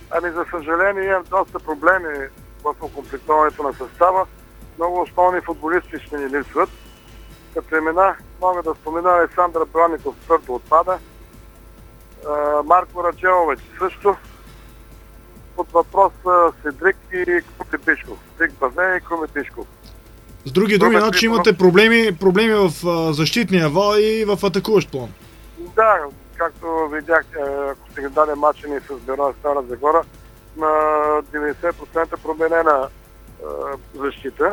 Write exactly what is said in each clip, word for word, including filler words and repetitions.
Ами за съжаление имам доста проблеми в окомплектоването на състава. Много основни футболисти ще ни липсват. Като имена мога да спомена Александър Бранников, твърдо отпада. Марко Раджелович също. Под въпрос Седрик и Круми Пишков. Седрик Базе и Круми Пишков. С други думи, значи имате проблеми, проблеми в защитния вал и в атакуващ план. Да, както видяхте, ако сте даде матча ни с Берон Стара Загора, на деветдесет процента променена е, защита.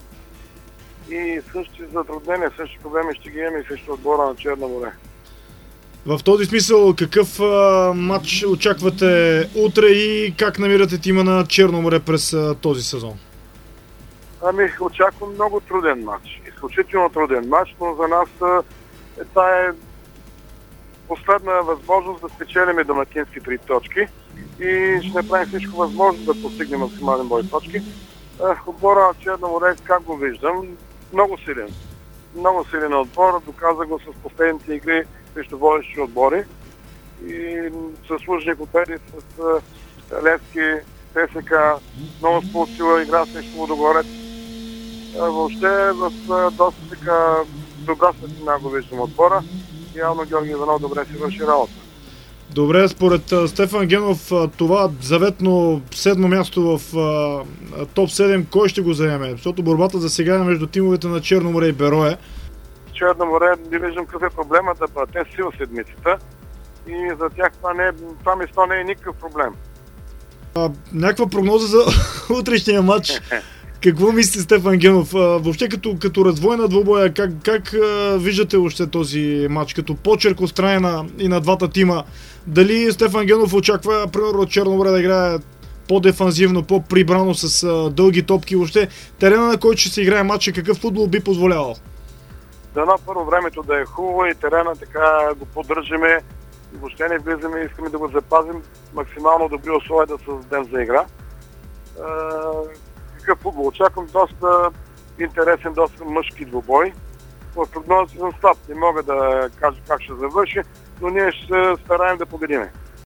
И същи затруднения, същи проблеми ще ги имаме и също отбора на Черно море. В този смисъл, какъв а, матч очаквате утре и как намирате тима на Черно море през а, този сезон? Ами, очаквам много труден матч. Изключително труден матч, но за нас е, това е последна възможност да спечелим домакински три точки и ще направим всичко възможно да постигнем максимален брой точки. Отбора на Черно море, как го виждам, много силен. Много силен отбор, доказа го с последните игри срещу водещи отбори и съслужни победи с Левски, ТСК, много сполучила игра срещу Лудогорец. Въобще в доста така добра светлина го виждам отбора. Явно Георги Иванов добре си върши работа. Добре, според Стефан Генов, това заветно седмо място в а, топ седем, кой ще го заеме? Защото борбата за сега е между тимовете на Черно море и Берое. Черно море не виждам какъв е проблема да бъде. Те сил седмицата и за тях това, не е, това место не е никакъв проблем. А, някаква прогноза за утрешния матч? Какво мисли Стефан Генов? А, въобще като, като развой на двубоя, как, как а, виждате още този матч? Като почерк от страна на, и на двата тима. Дали Стефан Генов очаква, примерно, Черно море да играе по-дефанзивно, по-прибрано с а, дълги топки? Въобще терена, на който ще се играе матча, какъв футбол би позволявал? Дано първо времето да е хубаво и терена така го поддържаме. Въобще не влизаме и искаме да го запазим. Максимално добри условия да създадем за игра. А, какъв футбол? Очаквам доста интересен, доста мъжки двубой. В прогнозите съм слаб. Не мога да кажа как ще завърши, но ние ще се стараем да победиме.